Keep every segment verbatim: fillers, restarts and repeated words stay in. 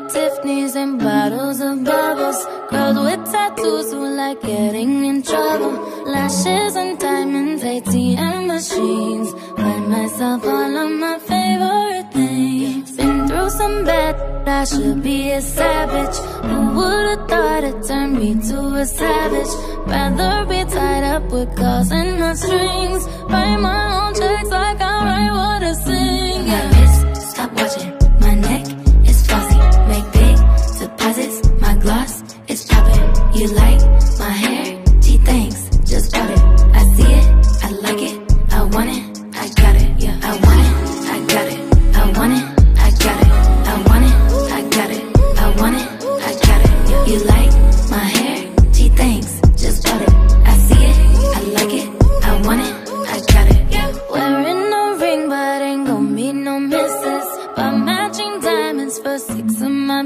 Tiffany's and bottles of bubbles. Girls with tattoos who like getting in trouble. Lashes and diamonds, A T M machines. Buy myself all of my favorite things. Been through some bad, I should be a savage. Who would've thought it turned me to a savage? Rather be tied up with calls and not strings. Write my own checks like I write what I sing. Yeah. My wrist, stop watching. My neck is flossy. Make big deposits. My gloss is popping. You like my hair? Gee, thanks. Just bought it. I see it. I like it. I want it. I got it. Yeah. I want it. I got it. I want it. I got it. I want it. I got it. I want it. I got it. Yeah. You like my hair? Gee, thanks. Just bought it. I see it. I like it. I want it. I got it. Yeah. Wearing no ring, but ain't gon' meet no misses. But matching diamonds for six of my.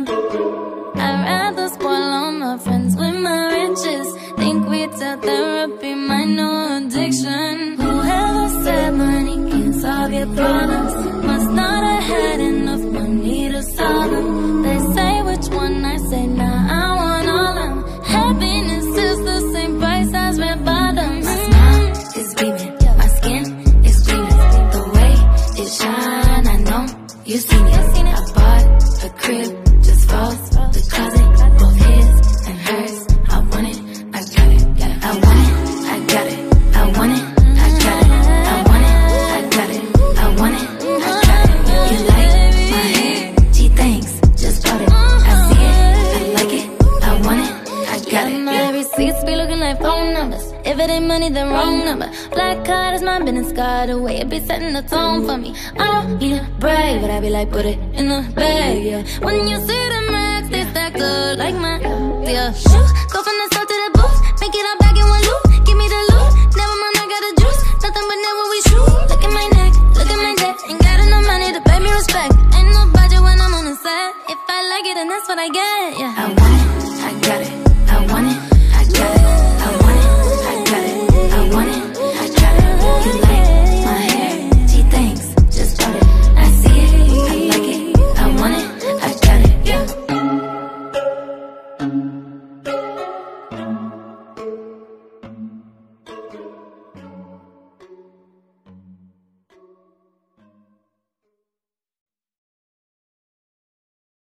I'd rather spoil all my friends with my riches. Think we tell therapy my new addiction. Whoever said money can solve your problems must not have had enough money to solve them. They say which one, I say nah, I want all them. Happiness is the same price as red bottoms. My smile is beaming, my skin is gleaming. The way it shine, I know you've seen it. I bought a crib just for the closet, both his and hers. I want it, I got it. I want it, I got it. I want it, I got it. I want it, I got it. I want it, I got it. You like my hair? Gee, thanks. Just bought it. I see it, I like it. I want it, I got it. My receipts be looking like phone numbers. If it ain't money, then wrong number. Black card is my business card away. It be setting the tone for me. I don't need a brag, but I be like, put it in the bag, yeah. When you see the max, they stacked up like my, yeah. Shoot, go from the south to the booth. Make it all back in one loop. Give me the loot. Never mind, I got the juice. Nothing but never we shoot. Look at my neck, look at my neck. Ain't got enough money to pay me respect. Ain't no budget when I'm on the set. If I like it, then that's what I get, yeah. I want it, I got it. I want it.